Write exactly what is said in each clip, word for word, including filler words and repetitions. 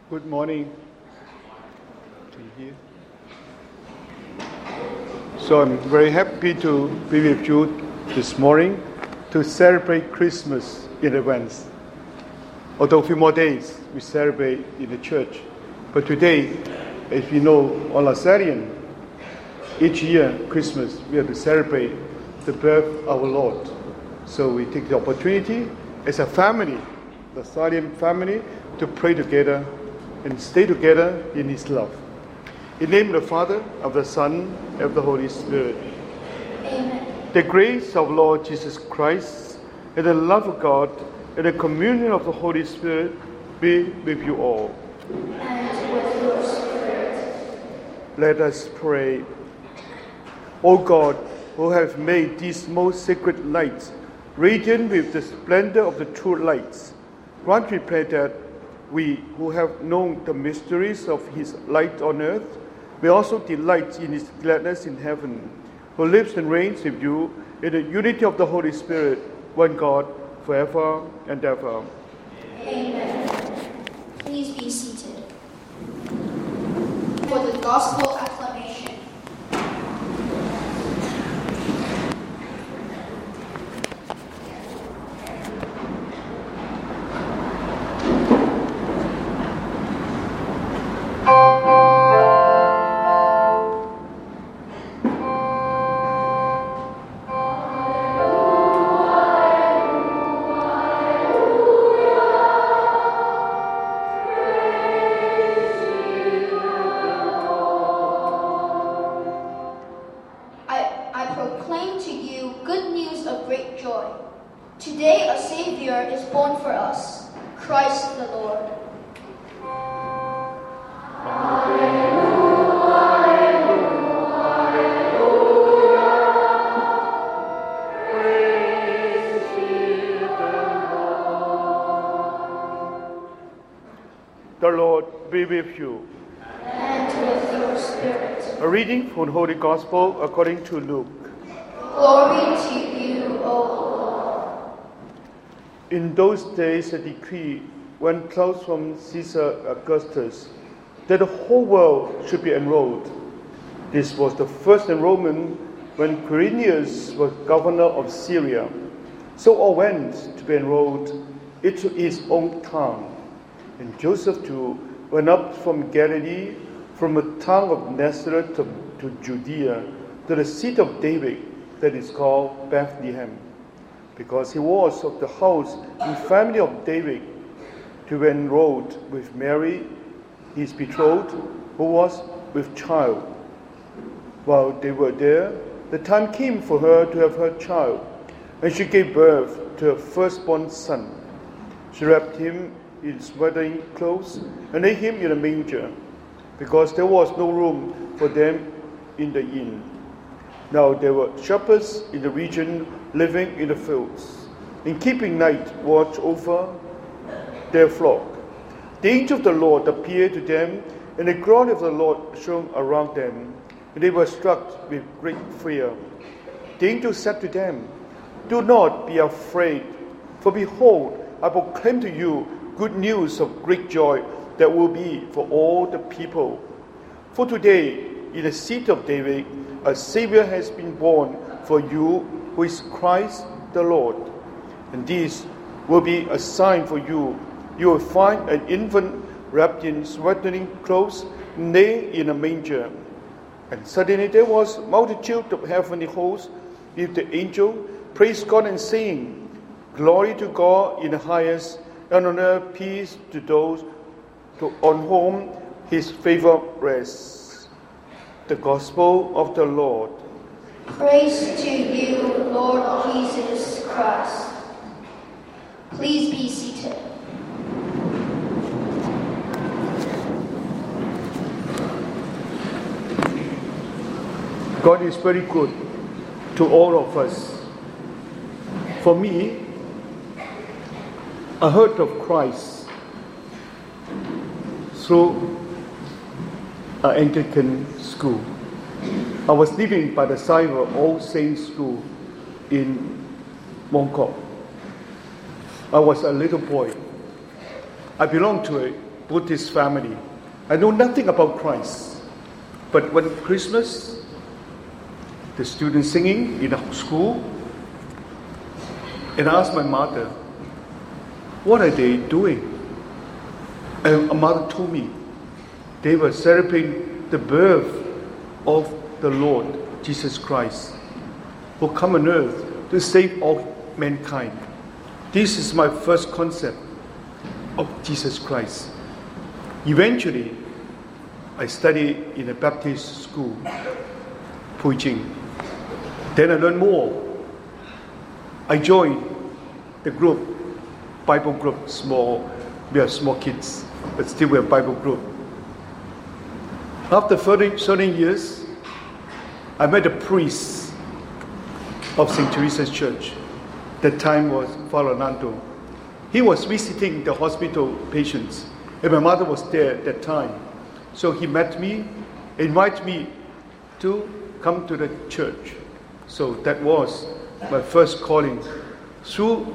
Good morning to you. So I'm very happy to be with you this morning to celebrate Christmas in advance. Although a few more days we celebrate in the church, but today, as we know, on Lazarian, each year Christmas we have to celebrate the birth of our Lord. So we take the opportunity as a family, the Lazarian family, to pray together and stay together in His love. In the name of the Father, of the Son, and of the Holy Spirit. Amen. The grace of Lord Jesus Christ, and the love of God, and the communion of the Holy Spirit be with you all. And with your spirit. Let us pray. O God, who have made these most sacred lights radiant with the splendor of the true lights, grant, we pray, that we who have known the mysteries of His light on earth may also delight in His gladness in heaven, who lives and reigns with you in the unity of the Holy Spirit, one God, forever and ever. Amen. Please be seated. For the Gospel acclamation. The Lord be with you. And with your spirit. A reading from the Holy Gospel according to Luke. Glory to you, O Lord. In those days, a decree went out from Caesar Augustus that the whole world should be enrolled. This was the first enrollment when Quirinius was governor of Syria. So all went to be enrolled into his own town. And Joseph too went up from Galilee, from the town of Nazareth to, to Judea, to the seat of David that is called Bethlehem, because he was of the house and family of David, to be enrolled with Mary, his betrothed, who was with child. While they were there, the time came for her to have her child, and she gave birth to her firstborn son. She wrapped him in swaddling clothes and laid him in a manger, because there was no room for them in the inn. Now there were shepherds in the region living in the fields, and keeping night watch over their flock. The angel of the Lord appeared to them, and the glory of the Lord shone around them, and they were struck with great fear. The angel said to them, "Do not be afraid, for behold, I proclaim to you good news of great joy that will be for all the people. For today, in the seat of David, a Savior has been born for you, who is Christ the Lord. And this will be a sign for you. You will find an infant wrapped in swaddling clothes, laid in a manger." And suddenly there was a multitude of heavenly hosts with the angel, praise God and saying, "Glory to God in the highest, and on earth peace to those to, on whom His favor rests." The Gospel of the Lord. Praise to you, Lord Jesus Christ. Please be seated. God is very good to all of us. For me, I heard of Christ through an Anglican school. I was living by the side of All Saints School in Mongkok. I was a little boy. I belonged to a Buddhist family. I know nothing about Christ. But when Christmas, the students singing in the school, and I asked my mother, what are they doing? And my mother told me, they were celebrating the birth of the Lord Jesus Christ, who come on earth to save all mankind. This is my first concept of Jesus Christ. Eventually, I studied in a Baptist school, preaching. Then I learned more. I joined the group, Bible group, small, we are small kids, but still we are Bible group. After thirty years, I met a priest of Saint Teresa's Church. That time was Father Nando. He was visiting the hospital patients, and my mother was there at that time. So he met me, invited me to come to the church. So that was my first calling through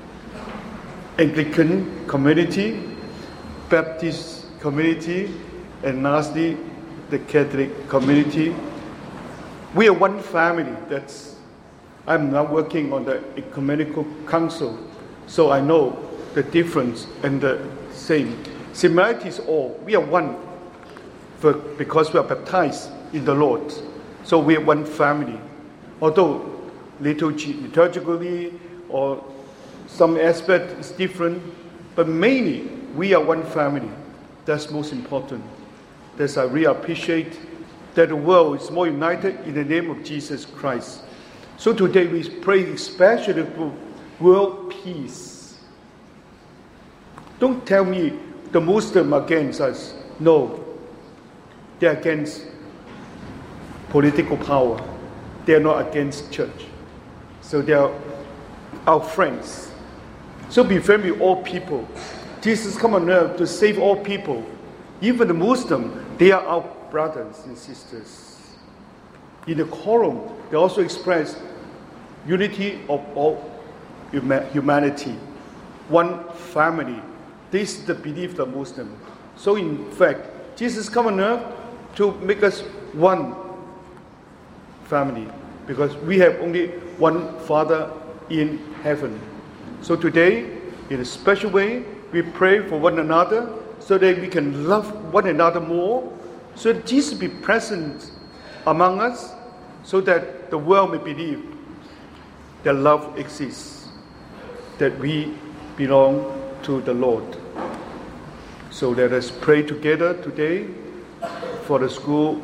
Anglican community, Baptist community, and lastly, the Catholic community. We are one family. That's I'm now working on the ecumenical council, so I know the difference and the same. Similarity is all. We are one for, because we are baptized in the Lord. So we are one family. Although liturgy, liturgically or some aspect is different, but mainly we are one family. That's most important. That's I really appreciate that the world is more united in the name of Jesus Christ. So today we pray especially for world peace. Don't tell me the Muslims are against us. No. They're against political power. They're not against church. So they are our friends. So be friendly with all people. Jesus come on earth to save all people. Even the Muslim, they are our brothers and sisters. In the Quran, they also express unity of all humanity, one family. This is the belief of Muslim. So in fact, Jesus come on earth to make us one family, because we have only one Father in heaven. So today, in a special way, we pray for one another so that we can love one another more, so that Jesus be present among us, so that the world may believe that love exists, that we belong to the Lord. So let us pray together today for the school,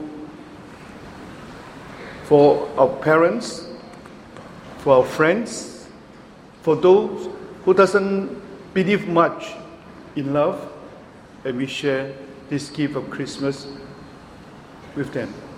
for our parents, for our friends, for those who doesn't believe much in love, and we share this gift of Christmas with them.